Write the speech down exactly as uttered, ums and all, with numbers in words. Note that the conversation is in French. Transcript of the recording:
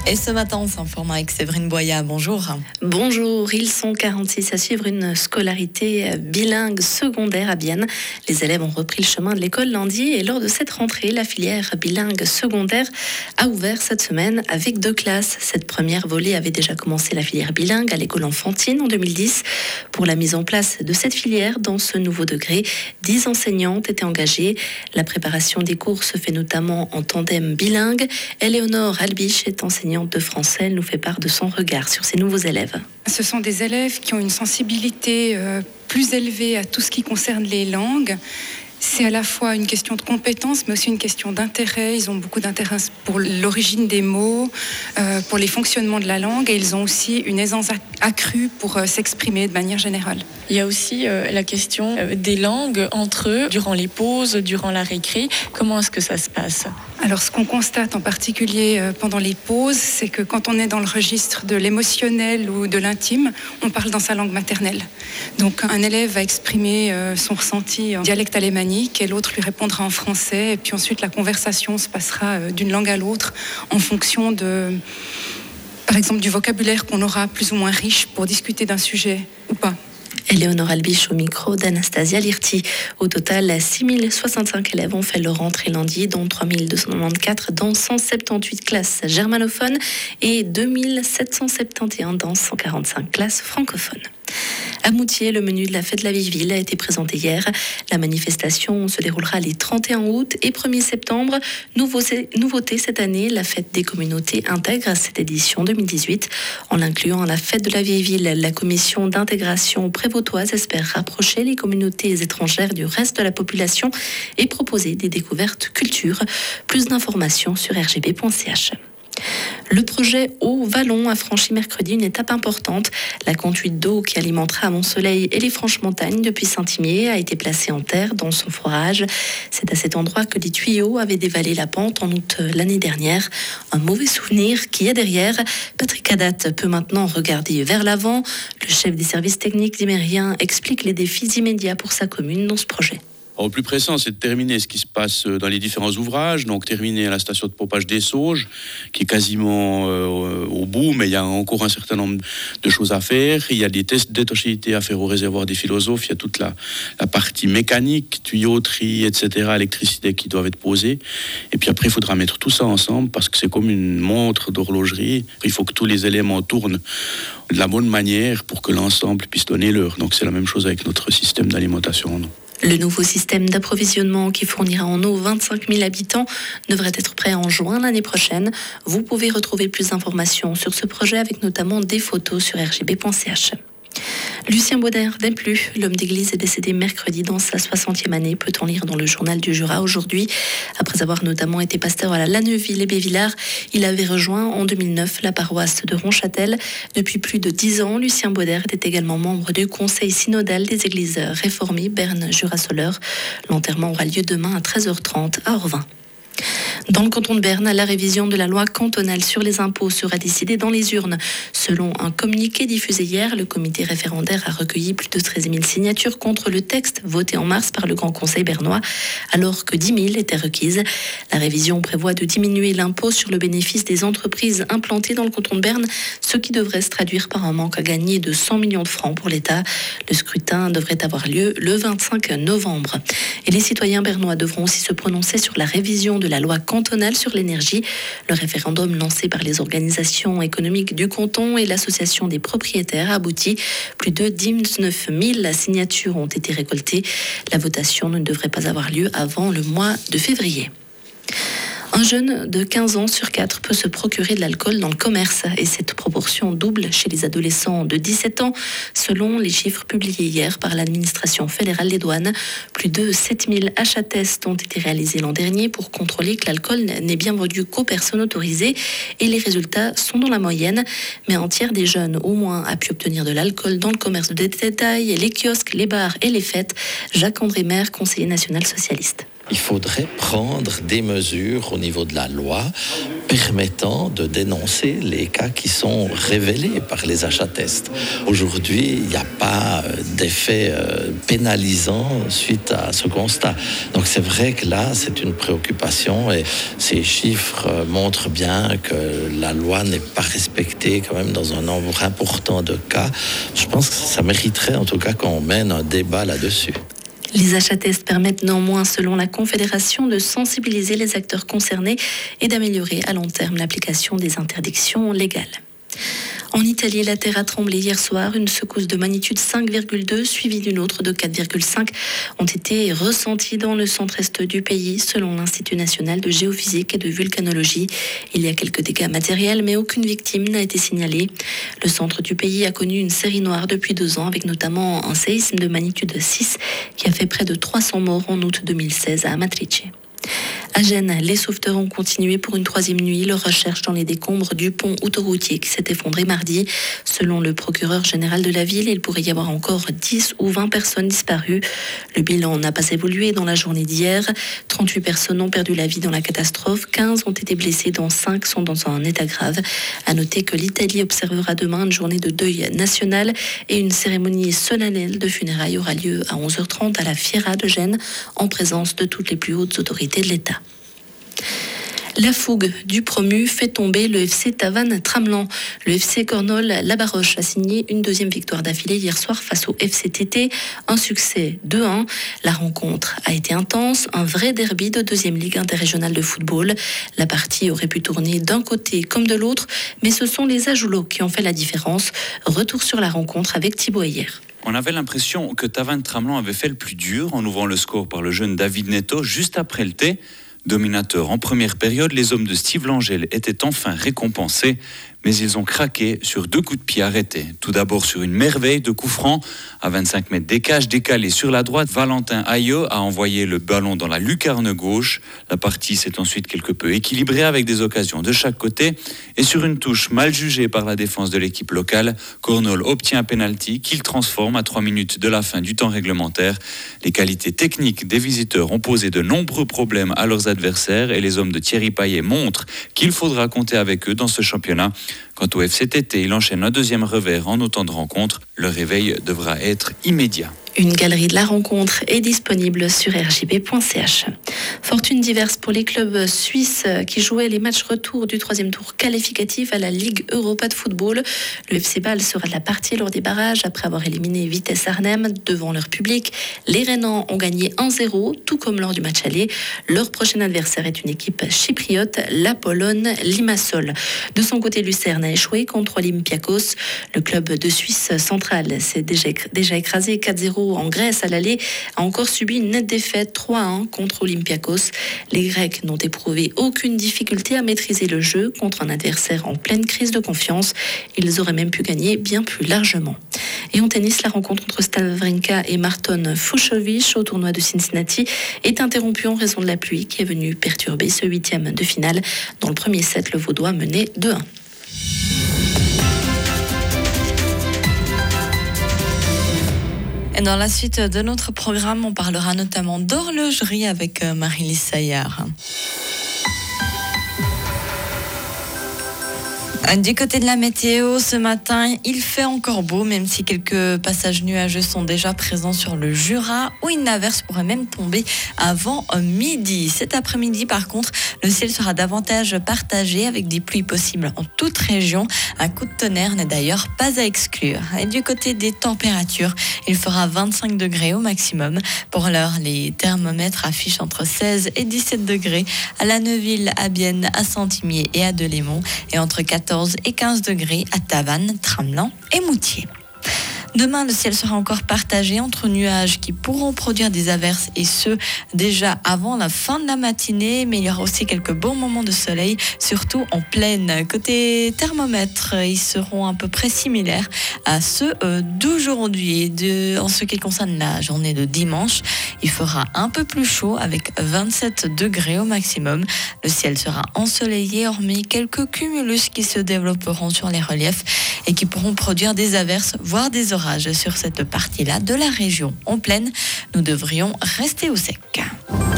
Et ce matin, on s'informe avec Séverine Boya. Bonjour. Bonjour, ils sont quarante-six à suivre une scolarité bilingue secondaire à Bienne. Les élèves ont repris le chemin de l'école lundi et lors de cette rentrée, la filière bilingue secondaire a ouvert cette semaine avec deux classes. Cette première volée avait déjà commencé la filière bilingue à l'école enfantine en deux mille dix. Pour la mise en place de cette filière dans ce nouveau degré, dix enseignantes étaient engagées. La préparation des cours se fait notamment en tandem bilingue. Éléonore Albiche est enseignante de français. Elle nous fait part de son regard sur ces nouveaux élèves. Ce sont des élèves qui ont une sensibilité euh, plus élevée à tout ce qui concerne les langues. C'est à la fois une question de compétence, mais aussi une question d'intérêt. Ils ont beaucoup d'intérêt pour l'origine des mots, euh, pour les fonctionnements de la langue, et ils ont aussi une aisance accrue pour euh, s'exprimer de manière générale. Il y a aussi euh, la question euh, des langues entre eux, durant les pauses, durant la récré. Comment est-ce que ça se passe ? Alors, ce qu'on constate en particulier euh, pendant les pauses, c'est que quand on est dans le registre de l'émotionnel ou de l'intime, on parle dans sa langue maternelle. Donc, un élève va exprimer euh, son ressenti en dialecte alémanique, et l'autre lui répondra en français, et puis ensuite la conversation se passera d'une langue à l'autre en fonction de, par exemple, du vocabulaire qu'on aura plus ou moins riche pour discuter d'un sujet ou pas. Éléonore Albiche au micro d'Anastasia Lirti. Au total, six mille soixante-cinq élèves ont fait leur entrée lundi, dont trois mille deux cent quatre-vingt-quatorze dans cent soixante-dix-huit classes germanophones et deux mille sept cent soixante et onze dans cent quarante-cinq classes francophones. À Moutier, le menu de la fête de la vieille ville a été présenté hier. La manifestation se déroulera les trente et un août et premier septembre. Nouveauté cette année, la fête des communautés intègre cette édition deux mille dix-huit. En l'incluant à la fête de la vieille ville, la commission d'intégration prévôtoise espère rapprocher les communautés étrangères du reste de la population et proposer des découvertes culture. Plus d'informations sur r g b point c h. Le projet Eau-Vallon a franchi mercredi une étape importante. La conduite d'eau qui alimentera Mont-Soleil et les Franches-Montagnes depuis Saint-Imier a été placée en terre dans son forage. C'est à cet endroit que les tuyaux avaient dévalé la pente en août l'année dernière. Un mauvais souvenir qui est derrière. Patrick Haddad peut maintenant regarder vers l'avant. Le chef des services techniques d'Imérien explique les défis immédiats pour sa commune dans ce projet. Alors, le plus pressant, c'est de terminer ce qui se passe dans les différents ouvrages. Donc, terminer à la station de pompage des Sauges, qui est quasiment euh, au bout, mais il y a encore un certain nombre de choses à faire. Il y a des tests d'étanchéité à faire au réservoir des Philosophes. Il y a toute la, la partie mécanique, tuyauterie, et cetera, électricité qui doivent être posées. Et puis après, il faudra mettre tout ça ensemble parce que c'est comme une montre d'horlogerie. Il faut que tous les éléments tournent de la bonne manière pour que l'ensemble puisse donner l'heure. Donc, c'est la même chose avec notre système d'alimentation. Non ? Le nouveau système d'approvisionnement qui fournira en eau vingt-cinq mille habitants devrait être prêt en juin l'année prochaine. Vous pouvez retrouver plus d'informations sur ce projet avec notamment des photos sur r g b point c h. Lucien Bauder n'aime plus. L'homme d'église est décédé mercredi dans sa soixantième année, peut-on lire dans le journal du Jura aujourd'hui. Après avoir notamment été pasteur à la Lanneuville et Bévillard, il avait rejoint en deux mille neuf la paroisse de Ronchâtel. Depuis plus de dix ans, Lucien Bauder était également membre du conseil synodal des églises réformées Berne-Jura-Soleure. L'enterrement aura lieu demain à treize heures trente à Orvin. Dans le canton de Berne, la révision de la loi cantonale sur les impôts sera décidée dans les urnes. Selon un communiqué diffusé hier, le comité référendaire a recueilli plus de treize mille signatures contre le texte voté en mars par le Grand Conseil bernois, alors que dix mille étaient requises. La révision prévoit de diminuer l'impôt sur le bénéfice des entreprises implantées dans le canton de Berne, ce qui devrait se traduire par un manque à gagner de cent millions de francs pour l'État. Le scrutin devrait avoir lieu le vingt-cinq novembre. Et les citoyens bernois devront aussi se prononcer sur la révision de la loi cantonale sur l'énergie. Le référendum lancé par les organisations économiques du canton et l'association des propriétaires a abouti. Plus de dix-neuf mille signatures ont été récoltées. La votation ne devrait pas avoir lieu avant le mois de février. Un jeune de quinze ans sur quatre peut se procurer de l'alcool dans le commerce et cette proportion double chez les adolescents de dix-sept ans selon les chiffres publiés hier par l'administration fédérale des douanes. Plus de sept mille achats-tests ont été réalisés l'an dernier pour contrôler que l'alcool n'est bien vendu qu'aux personnes autorisées et les résultats sont dans la moyenne. Mais un tiers des jeunes au moins a pu obtenir de l'alcool dans le commerce de détail, les kiosques, les bars et les fêtes. Jacques-André Maire, conseiller national socialiste. Il faudrait prendre des mesures au niveau de la loi permettant de dénoncer les cas qui sont révélés par les achats tests. Aujourd'hui, il n'y a pas d'effet pénalisant suite à ce constat. Donc c'est vrai que là, c'est une préoccupation et ces chiffres montrent bien que la loi n'est pas respectée quand même dans un nombre important de cas. Je pense que ça mériterait en tout cas qu'on mène un débat là-dessus. Les achats tests permettent néanmoins, selon la Confédération, de sensibiliser les acteurs concernés et d'améliorer à long terme l'application des interdictions légales. En Italie, la terre a tremblé hier soir. Une secousse de magnitude cinq virgule deux suivie d'une autre de quatre virgule cinq ont été ressenties dans le centre-est du pays, selon l'Institut national de géophysique et de volcanologie. Il y a quelques dégâts matériels, mais aucune victime n'a été signalée. Le centre du pays a connu une série noire depuis deux ans, avec notamment un séisme de magnitude six qui a fait près de trois cents morts en août deux mille seize à Amatrice. À Gênes, les sauveteurs ont continué pour une troisième nuit leur recherche dans les décombres du pont autoroutier qui s'est effondré mardi. Selon le procureur général de la ville, il pourrait y avoir encore dix ou vingt personnes disparues. Le bilan n'a pas évolué dans la journée d'hier. trente-huit personnes ont perdu la vie dans la catastrophe. quinze ont été blessées, dont cinq sont dans un état grave. À noter que l'Italie observera demain une journée de deuil national et une cérémonie solennelle de funérailles aura lieu à onze heures trente à la Fiera de Gênes en présence de toutes les plus hautes autorités de l'État. La fougue du promu fait tomber le F C Tavannes Tramelan. Le F C Cornol-Labaroche a signé une deuxième victoire d'affilée hier soir face au F C T T. Un succès deux un. La rencontre a été intense, un vrai derby de deuxième ligue interrégionale de football. La partie aurait pu tourner d'un côté comme de l'autre, mais ce sont les Ajoulots qui ont fait la différence. Retour sur la rencontre avec Thibaut Ayer. On avait l'impression que Tavannes Tramelan avait fait le plus dur en ouvrant le score par le jeune David Neto juste après le thé. Dominateur en première période, les hommes de Steve Langel étaient enfin récompensés, mais ils ont craqué sur deux coups de pied arrêtés. Tout d'abord sur une merveille de coup franc, à vingt-cinq mètres des cages, décalé sur la droite, Valentin Ayo a envoyé le ballon dans la lucarne gauche. La partie s'est ensuite quelque peu équilibrée avec des occasions de chaque côté. Et sur une touche mal jugée par la défense de l'équipe locale, Cornol obtient un pénalty qu'il transforme à trois minutes de la fin du temps réglementaire. Les qualités techniques des visiteurs ont posé de nombreux problèmes à leurs adversaires et les hommes de Thierry Payet montrent qu'il faudra compter avec eux dans ce championnat. Quant au F C T T, il enchaîne un deuxième revers en autant de rencontres. Le réveil devra être immédiat. Une galerie de la rencontre est disponible sur r j b point c h. Fortune diverse pour les clubs suisses qui jouaient les matchs retour du troisième tour qualificatif à la Ligue Europa de football. Le F C Bâle sera de la partie lors des barrages après avoir éliminé Vitesse Arnhem devant leur public. Les Rhénans ont gagné un zéro, tout comme lors du match aller. Leur prochain adversaire est une équipe chypriote, la Pologne Limassol. De son côté, Lucerne a échoué contre Olympiakos. Le club de Suisse centrale s'est déjà, déjà écrasé quatre zéro en Grèce à l'aller, a encore subi une nette défaite trois à un contre Olympiakos. Les Grecs n'ont éprouvé aucune difficulté à maîtriser le jeu contre un adversaire en pleine crise de confiance. Ils auraient même pu gagner bien plus largement. Et en tennis, la rencontre entre Stan Wawrinka et Marton Fucsovics au tournoi de Cincinnati est interrompue en raison de la pluie qui est venue perturber ce huitième de finale. Dans le premier set, le Vaudois menait deux un. Et dans la suite de notre programme, on parlera notamment d'horlogerie avec Marie-Lise Saillard. Du côté de la météo, ce matin, il fait encore beau, même si quelques passages nuageux sont déjà présents sur le Jura, où une averse pourrait même tomber avant midi. Cet après-midi, par contre, le ciel sera davantage partagé avec des pluies possibles en toute région. Un coup de tonnerre n'est d'ailleurs pas à exclure. Et du côté des températures, il fera vingt-cinq degrés au maximum. Pour l'heure, les thermomètres affichent entre seize et dix-sept degrés à La Neuville, à Bienne, à Saint-Imier et à Delémont, et entre quatorze et quinze degrés à Tavannes, Tramelan et Moutier. Demain, le ciel sera encore partagé entre nuages qui pourront produire des averses, et ce, déjà avant la fin de la matinée. Mais il y aura aussi quelques bons moments de soleil, surtout en plaine. Côté thermomètre, ils seront à peu près similaires à ceux d'aujourd'hui. De, en ce qui concerne la journée de dimanche, il fera un peu plus chaud avec vingt-sept degrés au maximum. Le ciel sera ensoleillé, hormis quelques cumulus qui se développeront sur les reliefs et qui pourront produire des averses, voire des orages sur cette partie-là de la région. En plaine, nous devrions rester au sec.